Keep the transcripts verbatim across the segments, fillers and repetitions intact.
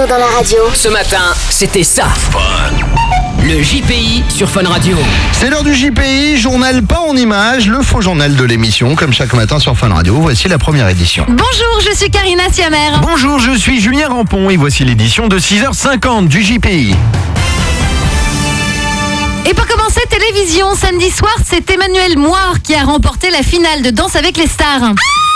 techno dans la radio. Ce matin, c'était ça. Le J P I sur Fun Radio. C'est l'heure du J P I, journal pas en images, le faux journal de l'émission, comme chaque matin sur Fun Radio. Voici la première édition. Bonjour, je suis Karina Siamer. Bonjour, je suis Julien Rampon et voici l'édition de six heures cinquante du J P I. Et pour commencer, télévision, samedi soir, c'est Emmanuel Moir qui a remporté la finale de Danse avec les stars.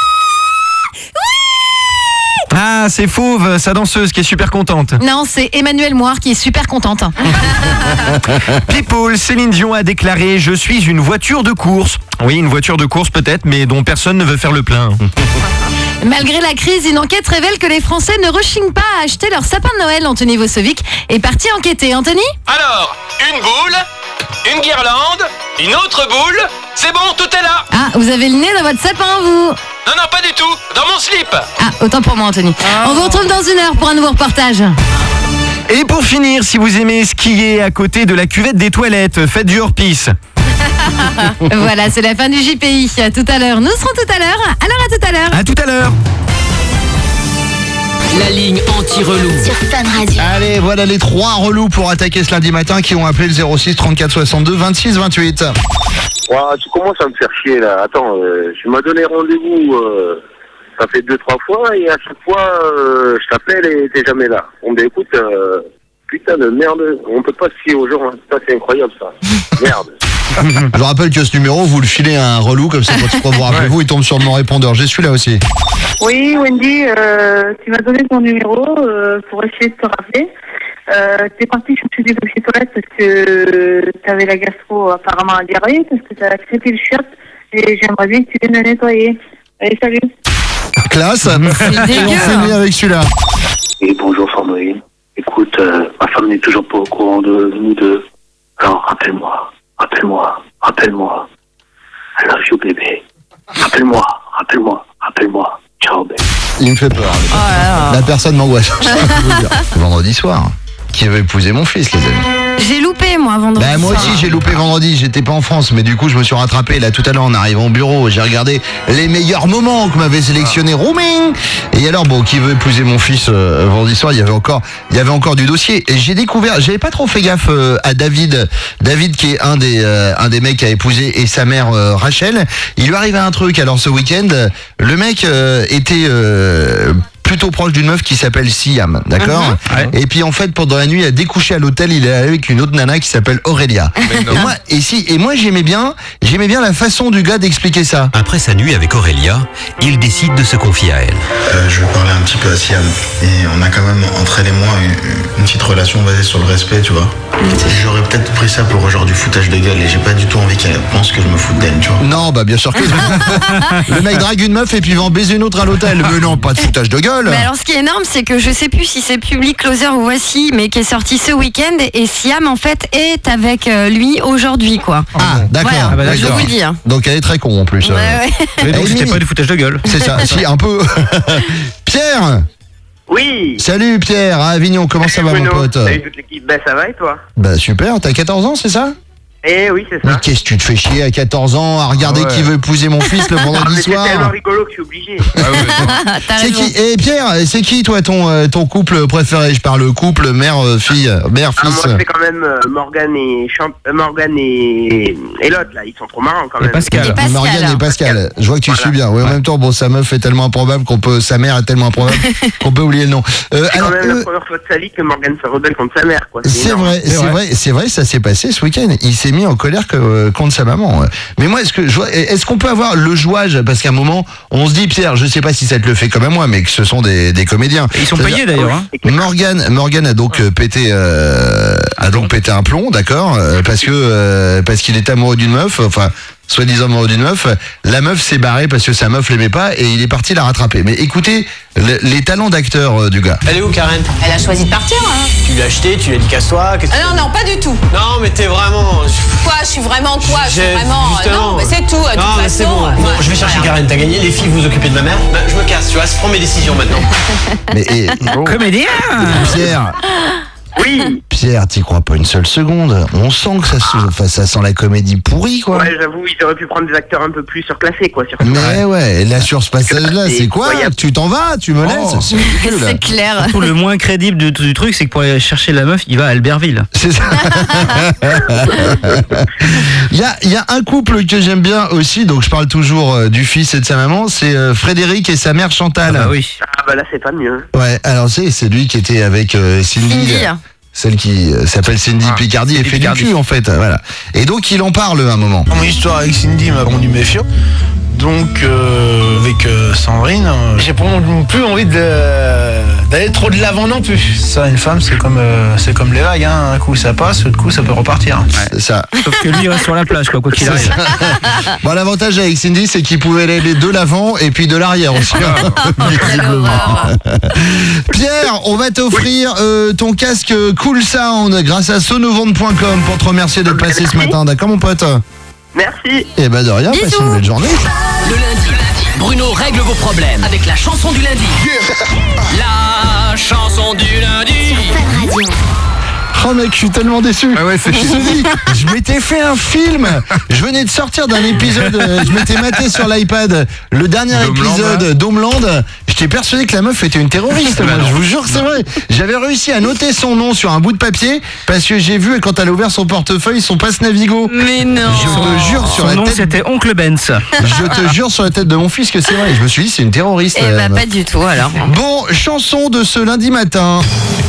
Ah, c'est Fauve, sa danseuse qui est super contente. Non, c'est Emmanuel Moir qui est super contente. People, Céline Dion a déclaré « Je suis une voiture de course ». Oui, une voiture de course peut-être, mais dont personne ne veut faire le plein. Malgré la crise, une enquête révèle que les Français ne rechignent pas à acheter leur sapin de Noël. Anthony Vosovic est parti enquêter. Anthony ? Alors, une boule, une guirlande, une autre boule, c'est bon, tout est là. Ah, vous avez le nez dans votre sapin, vous ? Non, non, pas du tout, dans mon slip. Ah, autant pour moi, Anthony. On vous retrouve dans une heure pour un nouveau reportage. Et pour finir, si vous aimez skier à côté de la cuvette des toilettes, faites du hors-piste. Voilà, c'est la fin du J P I. À tout à l'heure. Nous serons tout à l'heure. Alors à tout à l'heure. À tout à l'heure. La ligne anti-relou. Sur Fun Radio. Allez, voilà les trois relous pour attaquer ce lundi matin qui ont appelé le zéro six trente-quatre soixante-deux vingt-six vingt-huit. Ouais, tu commences à me faire chier là. Attends, euh, tu m'as donné rendez-vous, euh, ça fait deux, trois fois, et à chaque fois, euh, je t'appelle et t'es jamais là. On me dit, écoute, euh, putain de merde, on peut pas se fier aux gens, hein. Ça c'est incroyable ça. Merde. Je rappelle que ce numéro, vous le filez à un relou, comme ça quand tu crois vous rappelez vous, il tombe sur mon répondeur. J'ai celui-là aussi. Oui, Wendy, euh, tu m'as donné ton numéro euh, pour essayer de te rappeler. Euh, t'es parti chercher des papiers toilettes parce que t'avais la gastro apparemment à diarrhée, parce que t'as crépé le chiotte et j'aimerais bien que tu viennes la nettoyer. Allez, salut. Classe. Et on finit avec celui-là. Et bonjour Sandrine. Écoute, euh, ma femme n'est toujours pas au courant de nous deux. Alors rappelle-moi, rappelle-moi, rappelle-moi. I love you bébé. Rappelle-moi, rappelle-moi, rappelle-moi. Ciao bébé. Il me fait peur. Oh là là. La personne m'angoisse. Vendredi soir. Qui veut épouser mon fils, les amis. J'ai loupé, moi, vendredi. Bah moi soir. aussi j'ai loupé vendredi, j'étais pas en France, mais du coup je me suis rattrapé. Là tout à l'heure en arrivant au bureau, j'ai regardé les meilleurs moments que m'avait sélectionné Roaming. Et alors bon, qui veut épouser mon fils euh, vendredi soir, il y avait encore il y avait encore du dossier. Et j'ai découvert, j'avais pas trop fait gaffe euh, à David, David qui est un des euh, un des mecs qui a épousé, et sa mère euh, Rachel. Il lui arrivait un truc. Alors ce week-end, le mec euh, était euh, plutôt proche d'une meuf qui s'appelle Siam, d'accord Mm-hmm. Ouais. Et puis en fait pendant la nuit, il a découché à l'hôtel, il est allé avec une autre nana qui s'appelle Aurélia. Et moi, et si, et moi j'aimais bien, j'aimais bien la façon du gars d'expliquer ça. Après sa nuit avec Aurélia, il décide de se confier à elle. Euh, je vais parler un petit peu à Siam. Et on a quand même, entre elle et moi, une, une petite relation basée sur le respect, tu vois. J'aurais peut-être pris ça pour genre du foutage de gueule, et j'ai pas du tout envie qu'elle pense que je me foute d'elle, tu vois. Non, bah bien sûr que le mec drague une meuf et puis va en baiser une autre à l'hôtel. Mais non, pas de foutage de gueule. Mais alors, ce qui est énorme, c'est que je sais plus si c'est Public Closer ou Voici, mais qui est sorti ce week-end, et Siam, en fait, est avec euh, lui aujourd'hui, quoi. Ah, d'accord. Voilà, Ah bah, je d'accord. vous le dis. hein. Donc elle est très con en plus. Ouais, euh. ouais. Et donc Eh, c'était Mimi. pas du foutage de gueule. C'est ça, si, un peu. Pierre. Oui. Salut Pierre, à Avignon, comment ça va mon pote? Salut toute l'équipe, bah ça va et toi? Bah super, t'as quatorze ans, c'est ça? Eh oui, c'est Mais ça. qu'est-ce que tu te fais chier à quatorze ans à regarder Ah ouais. qui veut épouser mon fils le Ah, vendredi mais c'est tellement soir? rigolo que je suis obligé. T'as C'est raison. qui? Eh Pierre, c'est qui toi ton euh, ton couple préféré? Je parle couple mère euh, fille, mère Ah, fils. moi c'est quand même euh, Morgane et Champ euh, Morgane et et l'autre là, ils sont trop marrants quand Et même. Pascal. Et Pascal. Morgane et Pascal. Je vois que tu Voilà. suis bien. Ouais, en même temps, bon, sa meuf est tellement improbable qu'on peut, sa mère est tellement improbable qu'on peut oublier le nom. Euh, C'est quand alors, même eux, la première fois de sa vie que Morgane se rebelle contre sa mère, quoi. c'est énorme. vrai, c'est vrai. vrai, c'est vrai, ça s'est passé ce week-end. Il s'est mis en colère que, euh, contre sa maman. Mais moi, est-ce que je vois- est-ce qu'on peut avoir le jouage? Parce qu'à un moment, on se dit, Pierre, je sais pas si ça te le fait comme à moi, mais que ce sont des, des comédiens. Et ils sont C'est-à-dire- payés d'ailleurs. Hein. Morgane, Morgane a donc euh, pété, euh, a donc pété un plomb, d'accord, euh, parce que euh, parce qu'il est amoureux d'une meuf, enfin soi-disant amoureux d'une meuf. La meuf s'est barrée parce que sa meuf l'aimait pas et il est parti la rattraper. Mais écoutez le- les talents d'acteur euh, du gars. Elle est où Karen? Elle a choisi de partir, hein. Tu l'as acheté, tu l'as dit casse-toi. qu'est-ce que- Ah non, non, pas du tout. Non mais t'es vraiment... Quoi, je suis vraiment quoi Je suis J'ai- vraiment... justement, Non, mais c'est tout, de toute Non mais c'est façon. bon. euh, Bon, ouais, je vais chercher voilà. Karen, t'as gagné, les filles vous vous occupez de ma mère. Bah, je me casse, tu vois, je prends mes décisions maintenant. Mais et, Comédien. Pierre, Oui. Pierre, t'y crois pas une seule seconde. On sent que ça, se- enfin, ça sent la comédie pourrie, quoi. Ouais, j'avoue, ils auraient pu prendre des acteurs un peu plus surclassés, quoi. Sur Mais ouais, là sur ce passage-là, c'est quoi? incroyable. Tu t'en vas, tu me laisses? Oh. C'est ridicule. C'est clair. Surtout, le moins crédible du, du truc, c'est que pour aller chercher la meuf, il va à Albertville. C'est ça. Il y a, il y a un couple que j'aime bien aussi, donc je parle toujours euh, du fils et de sa maman, c'est euh, Frédéric et sa mère Chantal. Ah bah oui. Ah bah là, c'est pas mieux. Ouais, alors c'est c'est lui qui était avec euh, Cindy, Cindy. euh, celle qui euh, s'appelle Cindy Ah, Picardi et Cindy fait Picardi. du cul en fait, voilà. Et donc il en parle à un moment. Mon histoire avec Cindy m'a rendu méfiant. Donc, euh, avec euh, Sandrine, euh, j'ai pas non plus envie de- d'aller trop de l'avant non plus. Ça, une femme, c'est comme, euh, c'est comme les vagues. Hein. Un coup, ça passe, l'autre coup, ça peut repartir. C'est ça. Sauf que lui, il reste sur la plage, quoi, quoi qu'il C'est arrive. ça. Bon, l'avantage avec Cindy, c'est qu'il pouvait aller de l'avant et puis de l'arrière aussi. Pierre, on va t'offrir euh, ton casque Cool Sound grâce à sonovente point com pour te remercier d'être passé ce matin. D'accord, mon pote? Merci. Eh ben de rien, Bisous. passe une belle journée. Le lundi, Bruno règle vos problèmes avec la chanson du lundi. La chanson du lundi. Oh mec, je suis tellement déçu. Ah ouais, c'est je te dis, je m'étais fait un film. Je venais de sortir d'un épisode. euh, Je m'étais maté sur l'iPad le dernier D'Homeland, épisode d'Homeland. J'étais persuadé que la meuf était une terroriste. Moi, je vous jure que c'est vrai. J'avais réussi à noter son nom sur un bout de papier parce que j'ai vu quand elle a ouvert son portefeuille son passe Navigo. Mais non. Je te jure sur Son la nom, tête. c'était Oncle Benz. Je te jure sur la tête de mon fils que c'est vrai. Je me suis dit c'est une terroriste. Eh euh, bah meuf. pas du tout alors. Bon, chanson de ce lundi matin.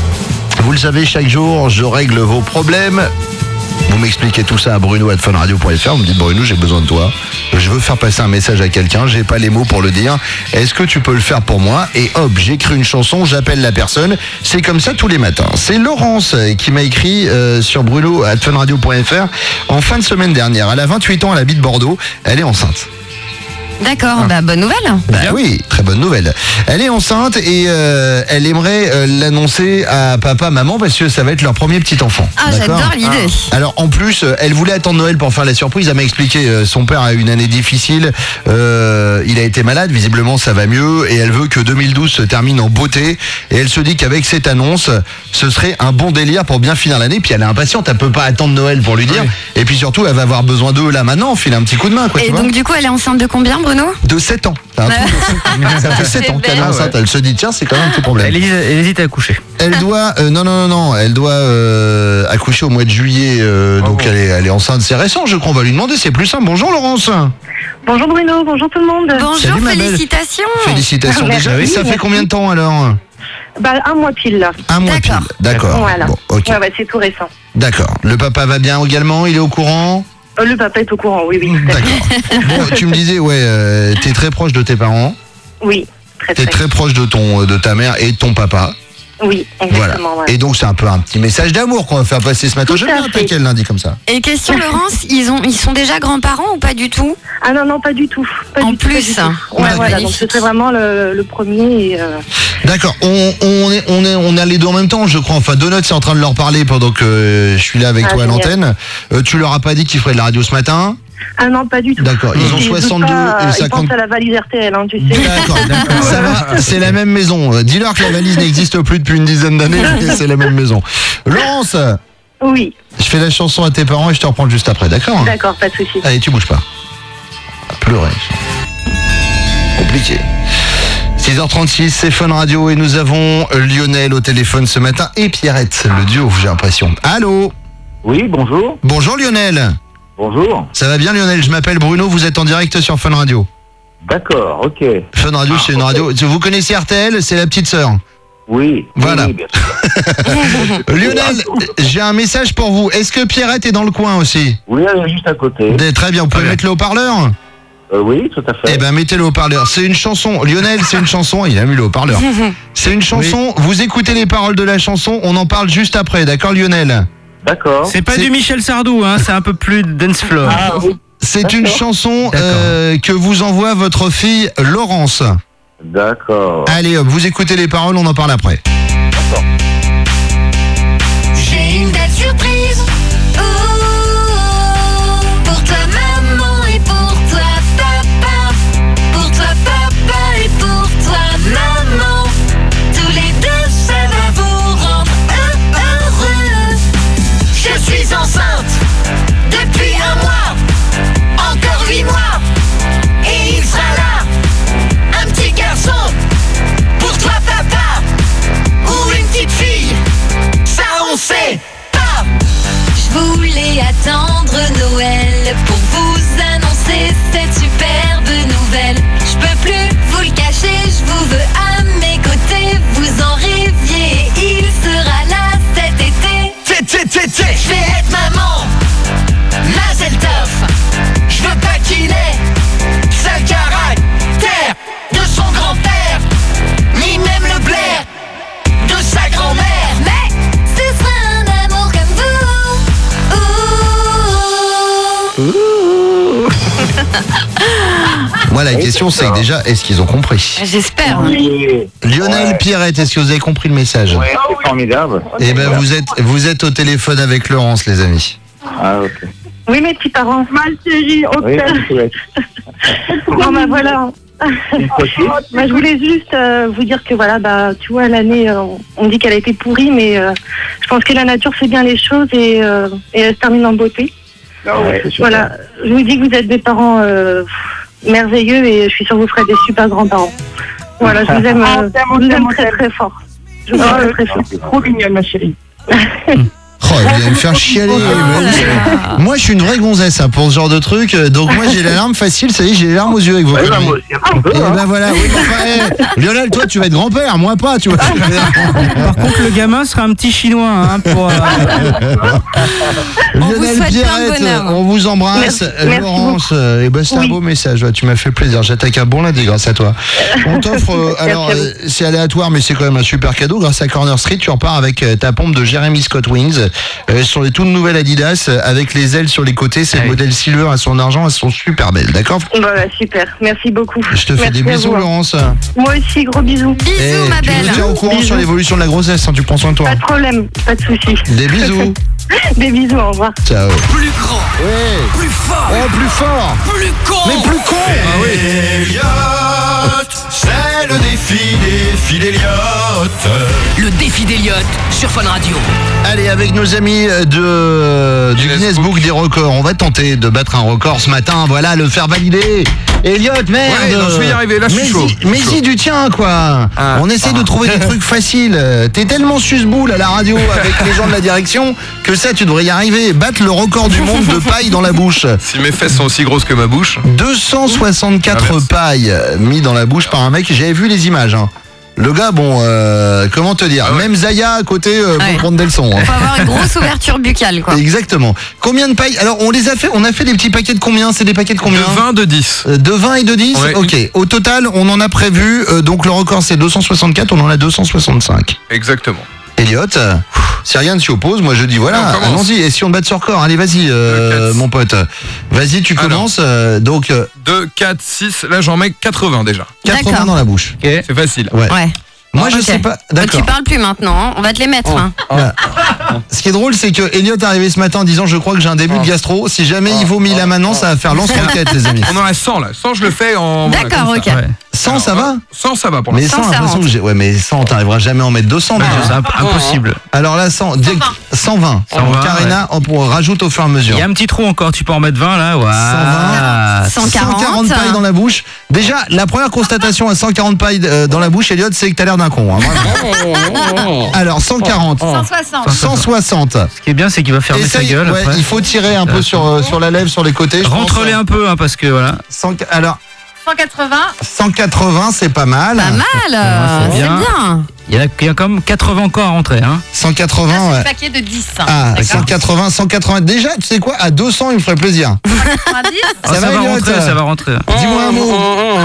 Vous le savez, chaque jour, je règle vos problèmes. Vous m'expliquez tout ça à bruno arobase fun radio point f r. Vous me dites, Bruno, j'ai besoin de toi. Je veux faire passer un message à quelqu'un. J'ai pas les mots pour le dire. Est-ce que tu peux le faire pour moi? Et hop, j'écris une chanson, j'appelle la personne. C'est comme ça tous les matins. C'est Laurence qui m'a écrit euh, sur bruno arobase fun radio point f r en fin de semaine dernière. Elle a vingt-huit ans, elle habite Bordeaux. Elle est enceinte. D'accord, bah bonne nouvelle. Bah oui, très bonne nouvelle. Elle est enceinte et euh, elle aimerait euh, l'annoncer à papa, maman parce que ça va être leur premier petit enfant. Ah, D'accord. j'adore l'idée. Alors en plus, euh, elle voulait attendre Noël pour faire la surprise. Elle m'a expliqué, euh, son père a eu une année difficile. Euh, il a été malade, visiblement ça va mieux et elle veut que deux mille douze se termine en beauté. Et elle se dit qu'avec cette annonce, ce serait un bon délire pour bien finir l'année. Puis elle est impatiente, elle peut pas attendre Noël pour lui dire. Et puis surtout, elle va avoir besoin d'eux là maintenant. File un petit coup de main, quoi. Et tu vois. donc du coup elle est enceinte de combien Bruno? De sept ans. C'est un truc de fou. Ça fait sept ans qu'elle est enceinte. Elle se dit, tiens, c'est quand même un petit problème. Elle hésite, elle hésite à accoucher. Elle doit, euh, non, non, non, non, elle doit euh, accoucher au mois de juillet. euh, donc elle est, elle est enceinte. C'est récent, je crois. On va lui demander. C'est plus simple. Bonjour Laurence. Bonjour Bruno, bonjour tout le monde. Bonjour, Salut, ma belle. félicitations. Félicitations Ah, déjà. merci, Et ça fait merci. combien de temps alors? Bah, un mois pile là. Un mois pile. D'accord. D'accord. Voilà. Bon, ok. Ouais, ouais, c'est tout récent. D'accord. Le papa va bien également. Il est au courant. Euh, Le papa est au courant, oui, oui. tout à fait. D'accord. Bon, tu me disais, ouais, euh, t'es très proche de tes parents. Oui, très T'es très. très proche de ton, de ta mère et de ton papa. Oui, Voilà. exactement. ouais. Et donc c'est un peu un petit message d'amour qu'on va faire passer ce matin. Tout J'aime à bien fait. attaquer le lundi comme ça. Et question Laurence, ils ont ils sont déjà grands-parents ou pas du tout? Ah non, non, pas du tout. Pas En du tout, pas plus, du tout. hein. Ouais, D'accord. voilà, donc Magnifique. c'était vraiment le, le premier. Et, euh, D'accord, on, on, est, on, est, on a les deux en même temps, je crois. Enfin, Donut, c'est en train de leur parler pendant que euh, je suis là avec Ah, toi à génial. l'antenne. Euh, tu leur as pas dit qu'ils feraient de la radio ce matin? Ah non, pas du tout. D'accord, ils ont Ils doutent soixante-deux pas, et Ils cinquante. pensent à la valise R T L, hein, tu sais. D'accord, ça va, c'est la même maison. Euh, Dis-leur que la valise n'existe plus depuis une dizaine d'années, mais c'est la même maison. Laurence, Oui, je fais la chanson à tes parents et je te reprends juste après, d'accord? d'accord, pas de souci. Allez, tu bouges pas. À pleurer. Compliqué. six heures trente-six, c'est Fun Radio et nous avons Lionel au téléphone ce matin et Pierrette, le duo, j'ai l'impression. Allô? Oui, bonjour. Bonjour Lionel. Bonjour. Ça va bien Lionel, je m'appelle Bruno, vous êtes en direct sur Fun Radio. D'accord, ok. Fun Radio, c'est une radio. Vous connaissez R T L, c'est la petite sœur. Oui. Voilà. Oui, bien sûr. Lionel, j'ai un message pour vous. Est-ce que Pierrette est dans le coin aussi? Oui, elle est juste à côté. Eh, Très bien, vous pouvez mettre le haut-parleur? Euh, oui, tout à fait. Eh ben mettez le haut-parleur. C'est une chanson. Lionel, c'est une chanson. Il a mis le haut-parleur. C'est une chanson. Vous écoutez les paroles de la chanson. On en parle juste après. D'accord, Lionel? D'accord. C'est pas C'est- du Michel Sardou, hein, c'est un peu plus dance floor. Ah oui. C'est une D'accord. chanson D'accord. euh, que vous envoie votre fille Laurence. D'accord. Allez, hop, vous écoutez les paroles. On en parle après. J'ai une belle surprise. Oh, pour toi maman et pour toi papa. Pour toi papa et pour toi maman. Tous les deux ça va vous rendre heureux. la Oui, question c'est c'est ça. que déjà, est-ce qu'ils ont compris? J'espère. Oui. Lionel Ouais. Pierrette, est-ce que vous avez compris le message? Ouais, c'est formidable. Eh ben vous êtes vous êtes au téléphone avec Laurence, les amis. Ah, ok. Oui, mes petits parents. Ma chérie, au Oui, cœur. c'est chouette. Non, bah voilà. Une possible. Bah, je voulais juste euh, vous dire que voilà, bah, tu vois, l'année, euh, on dit qu'elle a été pourrie, mais euh, je pense que la nature fait bien les choses et, euh, et elle se termine en beauté. Ah ouais, c'est super. Voilà, je vous dis que vous êtes des parents euh, merveilleux et je suis sûre que vous ferez des super grands-parents. Voilà, je vous aime, euh, je vous aime très très fort. Je vous aime très très fort. Trop mignonne, ma chérie. Oh, il va me faire chialer. Mais- Moi, je suis une vraie gonzesse hein, pour ce genre de truc. euh, Donc moi, j'ai l'alarme facile. Ça y est, j'ai les larmes aux yeux avec vos Ouais, bah, conneries. moi aussi, un petit peu, Et hein. ben voilà. Oui, mais enfin, eh, Lionel, toi, tu vas être grand-père, moi pas, tu vois. Par contre, le gamin sera un petit chinois. Hein, pour, euh, On vous Lionel souhaite plein de Pierrette, bonheur. on vous embrasse. Merci, Euh, merci Laurence, euh, et ben c'est un Oui. beau message. Ouais, tu m'as fait plaisir. J'attaque un bon lundi grâce à toi. On t'offre, euh, alors Merci à euh, c'est aléatoire, mais c'est quand même un super cadeau. Grâce à Corner Street, tu repars avec euh, ta pompe de Jeremy Scott Wings. Euh, sur les toutes nouvelles Adidas, euh, avec les ailes sur les côtés. C'est le Ouais. modèle Silver à son argent. Elles sont super belles, d'accord? Voilà, super. Merci beaucoup. Je te fais Merci des à bisous, vous. Laurence. Moi aussi, gros bisous. Et Bisous, ma tu belle. nous tiens au courant Bisous. sur l'évolution de la grossesse. Hein, tu prends soin de toi. Pas de problème, pas de soucis. Des bisous. Des bisous, au revoir. Ciao. Plus grand, Ouais. plus fort, Oh, plus fort. plus con. Mais plus con. Elliot, c'est le défi des filles d'Elliot. Le défi d'Elliott sur Fun Radio. Allez, avec nos amis de, du Guinness Book des records, on va tenter de battre un record ce matin. Voilà, le faire valider. Elliot, merde. Ouais, non, je vais y arriver, là, je suis Mais chaud. si- Mais si du tien, quoi. Ah. On essaie de trouver des trucs faciles. T'es tellement susboule à la radio avec les gens de la direction que ça, tu devrais y arriver. Battre le record du monde de paille dans la bouche. Si mes fesses sont aussi grosses que ma bouche. deux cent soixante-quatre Ah, merci. pailles mis dans la bouche par un mec. J'avais vu les images. Hein. Le gars, bon, euh, comment te dire, Ah ouais. même Zaya à côté euh, pour Ouais. prendre des leçons. hein. Faut avoir une grosse ouverture buccale, quoi. Exactement. Combien de pailles? Alors, on les a fait, on a fait des petits paquets de combien? C'est des paquets de combien? De vingt, de dix. Euh, De vingt et de dix. Ouais. Ok. Au total, on en a prévu, euh, donc le record c'est deux cent soixante-quatre, on en a deux cent soixante-cinq. Exactement. Elliot, euh, si rien ne s'y oppose, moi je dis voilà, On commence. allons-y, et si on bat ce record, allez vas-y euh, Quatre. mon pote. Vas-y, tu Alors. commences, euh, donc euh, deux, quatre, six. Là, j'en mets quatre-vingts déjà. quatre-vingts D'accord. dans la bouche. C'est facile. Ouais. Ouais. Moi je Ok. sais pas, Bah, d'accord. tu parles plus maintenant, hein. On va te les mettre. hein. Voilà. Ce qui est drôle, c'est que Elliot est arrivé ce matin en disant je crois que j'ai un début de gastro. Si jamais il vomit là maintenant, ça va faire lance-roquette, les amis. On en a cent là. cent, je le fais en. voilà, D'accord, comme ok. ça. ouais. cent, ça va? cent, ça va pour Mais l'instant. cent, cent, ça l'impression rentre. que j'ai. Ouais, mais cent, t'arriveras jamais à en mettre deux cents. déjà. C'est imp- impossible. Alors là, cent, direct- cent vingt. cent vingt, Carina, on pour- rajoute au fur et à mesure. Il y a un petit trou encore, tu peux en mettre vingt là. Voilà. cent quarante. cent quarante pailles dans la bouche. Déjà, la première constatation à cent quarante pailles euh, dans la bouche, Elliot, c'est que t'as l'air d'un con. hein, vraiment. Alors, cent quarante. cent soixante. cent soixante. Ce qui est bien, c'est qu'il va fermer sa Essaye, gueule. ouais, après. il faut tirer un peu sur, euh, sur la lèvre, sur les côtés. je Rentre-les pense. un peu, hein, parce que voilà. cent alors, cent quatre-vingts. cent quatre-vingts, c'est pas mal. Pas mal. euh, c'est C'est bien. bien. Il y, a, il y a quand même quatre-vingts encore à rentrer. Hein. cent quatre-vingts, C'est ouais. le paquet de dix. Ah, D'accord. cent quatre-vingts, cent quatre-vingts. Déjà, tu sais quoi, à deux cents, il me ferait plaisir. quatre-vingt-dix. Ah, ça, va Elliot rentrer, ça va rentrer. Dis-moi un mot.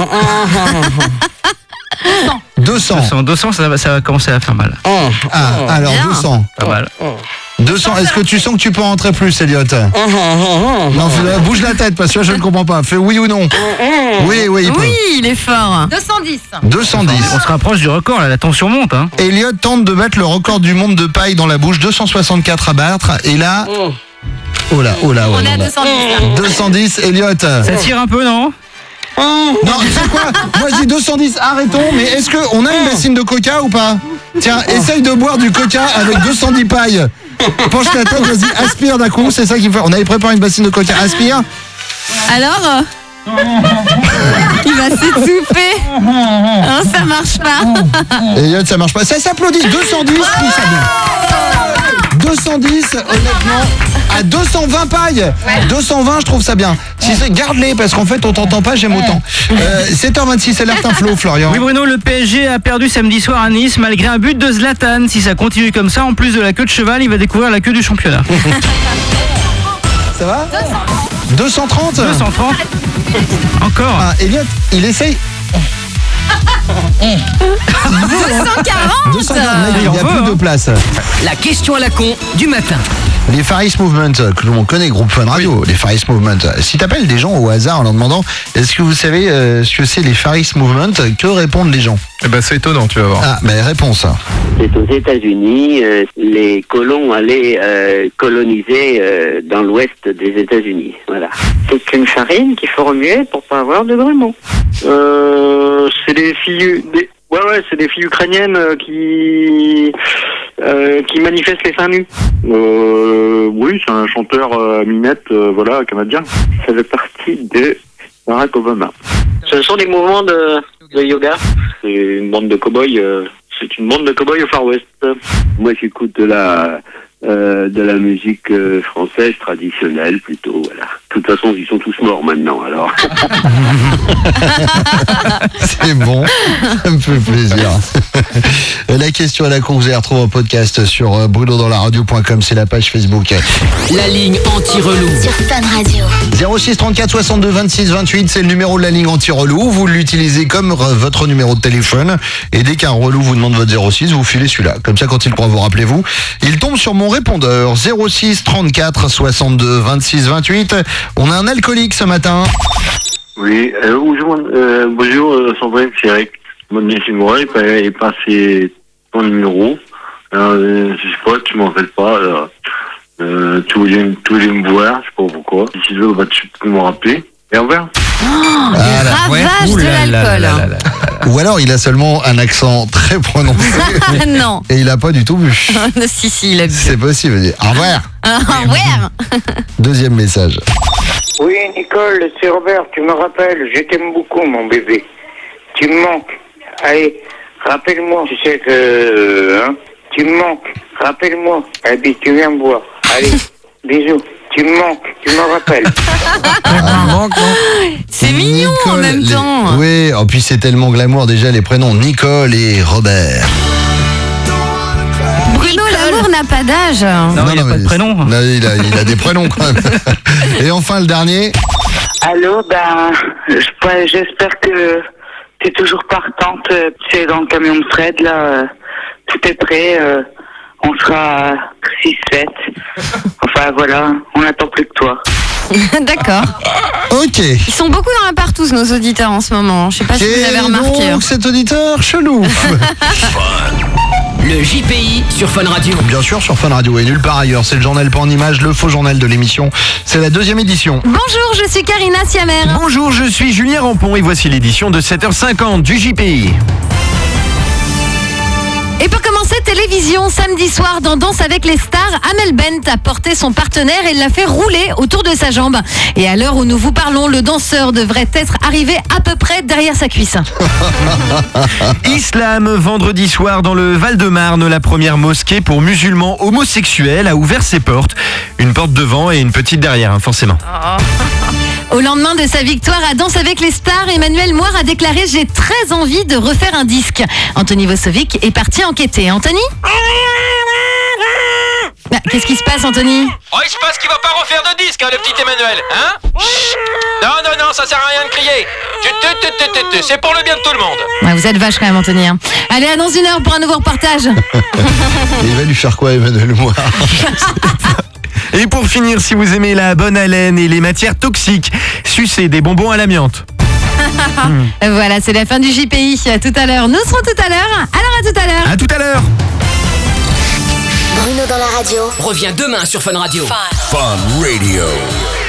deux cents. deux cents, deux cents, ça va, ça va commencer à faire mal. Ah, alors Bien. deux cents. Pas mal. deux cents. Est-ce que tu sens que tu peux en rentrer plus, Elliot? Non, fais- bouge la tête parce que là, je ne comprends pas. Fais oui ou non. Oui, oui, il peut. Oui, il est fort. deux cent dix. deux cent dix. On se rapproche du record, là, la tension monte. Hein. Elliot tente de battre le record du monde de paille dans la bouche, deux cent soixante-quatre à battre. Et là, oh là, oh là, oh On est là à là. deux cent dix. là. deux cent dix, Elliot. Ça tire un peu, non? Non, tu sais quoi? Moi, je dis deux cent dix, arrêtons. Mais est-ce qu'on a une bassine de coca ou pas? Tiens, essaye de boire du coca avec deux cent dix pailles. Penche ta tête, vas-y, aspire d'un coup, c'est ça qu'il faut. On avait préparé une bassine de coca, aspire. Alors euh, il va s'étouffer. Non, ça marche pas. Elliot, ça marche pas. Ça s'applaudit, deux cent dix, je trouve ça bien. deux cent dix, honnêtement, à deux cent vingt pailles. deux cent vingt, je trouve ça bien. Si c'est, garde-les, parce qu'en fait, on t'entend pas, j'aime autant. Euh, sept heures vingt-six, c'est l'heure d'un flow, Florian. Oui, Bruno, le P S G a perdu samedi soir à Nice malgré un but de Zlatan. Si ça continue comme ça, en plus de la queue de cheval, il va découvrir la queue du championnat. Ça va deux cent trente deux cent trente. Encore. Ah, Elliot, il essaye. deux cent quarante. deux cent quarante, mec, il n'y a plus de place. La question à la con du matin. Les Faris Movement, que l'on connaît, groupe Fun Radio, les Faris Movement. Si t'appelles des gens au hasard en leur demandant est-ce que vous savez euh, ce que c'est les Faris Movement, que répondent les gens? Eh ben c'est étonnant, tu vas voir. Ah, ben réponse. C'est aux États-Unis, euh, les colons allaient euh, coloniser euh, dans l'ouest des États-Unis. Voilà. C'est une farine qu'il faut remuer pour pas avoir de grumeaux. Euh, c'est des filles, des... ouais ouais, c'est des filles ukrainiennes euh, qui euh, qui manifestent les seins nus. Euh, oui, c'est un chanteur euh, minette, euh, voilà, canadien. Ça fait partie de Barack Obama. Ce sont des mouvements de, de yoga. C'est une bande de cow-boys. Euh, c'est une bande de cow-boys au Far West. Moi, j'écoute de la euh, de la musique euh, française traditionnelle plutôt. Voilà. De toute façon, ils sont tous morts maintenant. Alors. C'est bon, ça me fait plaisir. La question à la con, vous allez retrouver en podcast sur euh, bruno dans la radio point com, c'est la page Facebook. La ligne anti-relou. Sur Fun Radio. zéro six trente-quatre soixante-deux vingt-six vingt-huit, c'est le numéro de la ligne anti-relou. Vous l'utilisez comme euh, votre numéro de téléphone. Et dès qu'un relou vous demande votre zéro six, vous filez celui-là. Comme ça, quand il croit vous rappelez-vous, il tombe sur mon répondeur. zéro six trente-quatre soixante-deux vingt-six vingt-huit. On a un alcoolique ce matin. Oui, euh, bonjour, euh, bonjour euh, Sandrine, c'est Eric. Moi, chez moi, il est passé ton numéro. Euh, je sais pas, tu m'en rappelles pas. Euh, euh, tu, voulais, tu voulais me voir, je sais pas pourquoi. Si tu veux, bah, tu peux me rappeler. Et au revoir. Oh, le ravage de l'alcool. Ou alors il a seulement un accent très prononcé. Non. Et il a pas du tout bu. Si, si, il a bu. C'est possible. Au revoir. Au revoir. Deuxième message. Oui, Nicole, c'est Robert, tu me rappelles, je t'aime beaucoup, mon bébé. Tu me manques. Allez, rappelle-moi, tu sais que... Hein, tu me manques, rappelle-moi. Allez, tu viens me voir. Allez, bisous. Tu me manques, tu me rappelles. Ah, c'est mignon en même les... temps. Oui, en plus c'est tellement glamour déjà les prénoms Nicole et Robert. Bruno, l'amour n'a pas d'âge. Non, il n'a pas de prénom. Non, il, a, il a des prénoms quand même. Et enfin le dernier. Allô, ben, je- j'espère que t'es toujours partante. euh, Tu sais, dans le camion de Fred, là, euh, tout est prêt. euh, on sera six sept. Enfin, voilà, on n'attend plus que toi. D'accord. Ok. Ils sont beaucoup dans la partouze, nos auditeurs, en ce moment. Je sais pas si vous avez remarqué. Donc cet auditeur chelou. Le J P I sur Fun Radio. Bien sûr sur Fun Radio et nulle part ailleurs. C'est le journal pas en images, le faux journal de l'émission. C'est la deuxième édition. Bonjour, je suis Karina Siamer. Bonjour, je suis Julien Rampon et voici l'édition de sept heures cinquante du J P I. Et pour commencer, télévision, samedi soir dans Danse avec les stars, Amel Bent a porté son partenaire et l'a fait rouler autour de sa jambe. Et à l'heure où nous vous parlons, le danseur devrait être arrivé à peu près derrière sa cuisse. Islam, vendredi soir dans le Val-de-Marne, la première mosquée pour musulmans homosexuels a ouvert ses portes. Une porte devant et une petite derrière, hein, forcément. Au lendemain de sa victoire à Danse avec les stars, Emmanuel Moir a déclaré « J'ai très envie de refaire un disque ». Anthony Vosovic est parti enquêter. Anthony ? Bah, qu'est-ce qui se passe, Anthony ? Oh, il se passe qu'il va pas refaire de disque, hein, le petit Emmanuel, hein? Chut. Non, non, non, ça sert à rien de crier. Tu, tu, tu, tu, tu, tu, c'est pour le bien de tout le monde. Ouais, vous êtes vache quand même, Anthony. hein. Allez, à dans une heure pour un nouveau reportage. Et il va lui faire quoi, Emmanuel Moir? Et pour finir, si vous aimez la bonne haleine et les matières toxiques, sucez des bonbons à l'amiante. Voilà, c'est la fin du J P I. À tout à l'heure. Nous serons tout à l'heure. Alors à tout à l'heure. À tout à l'heure. Bruno dans la radio. Reviens demain sur Fun Radio. Fun Radio.